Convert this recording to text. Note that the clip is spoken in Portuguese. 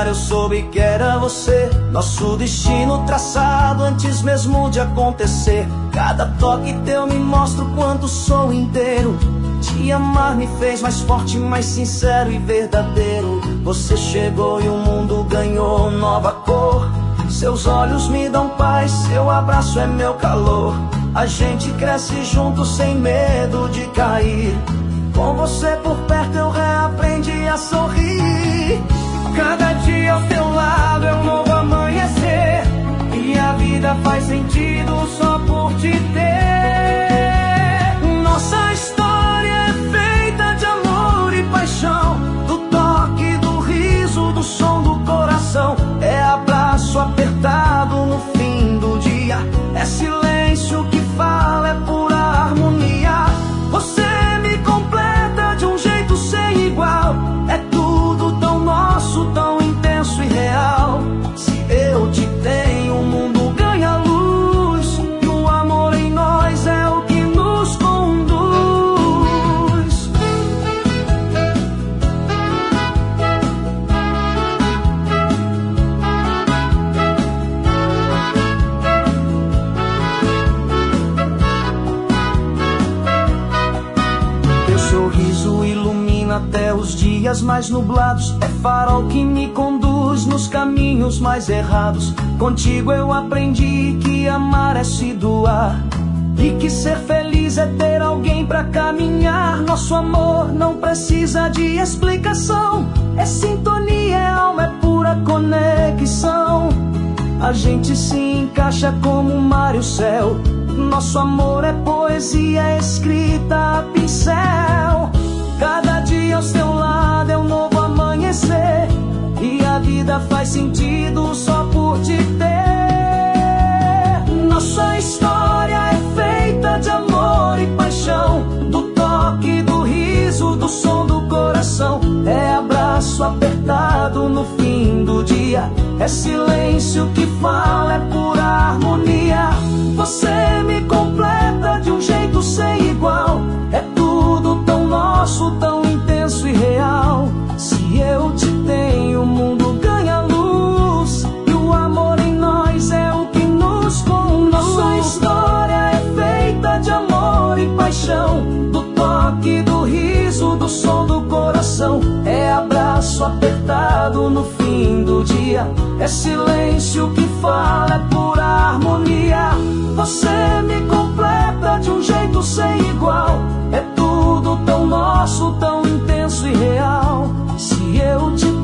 olhar eu soube que era você. Nosso destino traçado antes mesmo de acontecer. Cada toque teu me mostra o quanto sou inteiro. Te amar me fez mais forte, mais sincero e verdadeiro. Você chegou e o mundo ganhou nova cor. Seus olhos me dão paz, seu abraço é meu calor. A gente cresce junto sem medo de cair. Com você por perto eu reaprendi a sorrir. Cada dia ao teu lado é um novo amanhecer. E a vida faz sentido só por te ter. Nossa história é feita de amor e paixão. Do toque, do riso, do som do coração. É abraço apertado no fim do dia. É silêncio que fala, é pura harmonia. Você me completa de um jeito sem igual. É tudo tão nosso, tão intenso e real. Se eu te tenho, o mundo ganha luz. E o amor em nós é o que nos conduz. Teu sorriso ilumina até os dias mais nublados. É farol que me conduz nos caminhos mais errados. Contigo eu aprendi que amar é se doar. E que ser feliz é ter alguém pra caminhar. Nosso amor não precisa de explicação. É sintonia, é alma, é pura conexão. A gente se encaixa como o mar e o céu. Nosso amor é poesia escrita a pincel. Cada dia ao seu lado é um novo amanhecer. E a vida faz sentido só por te ter. Nossa história é feita de amor e paixão. Do toque, do riso, do som do coração. É abraço apertado no fim do dia. É silêncio que fala, é pura harmonia. Você me completa de um jeito sem igual. É tudo tão nosso, tão intenso e real. Se eu te tenho, o mundo ganha luz. E o amor em nós é o que nos conduz. Nossa história é feita de amor e paixão. Do toque, do riso, do som do coração. É abraço apertado no fim do dia. É silêncio que fala, é pura harmonia. Você me completa de um jeito sem igual. É tudo tão nosso, tão intenso e real. Se eu te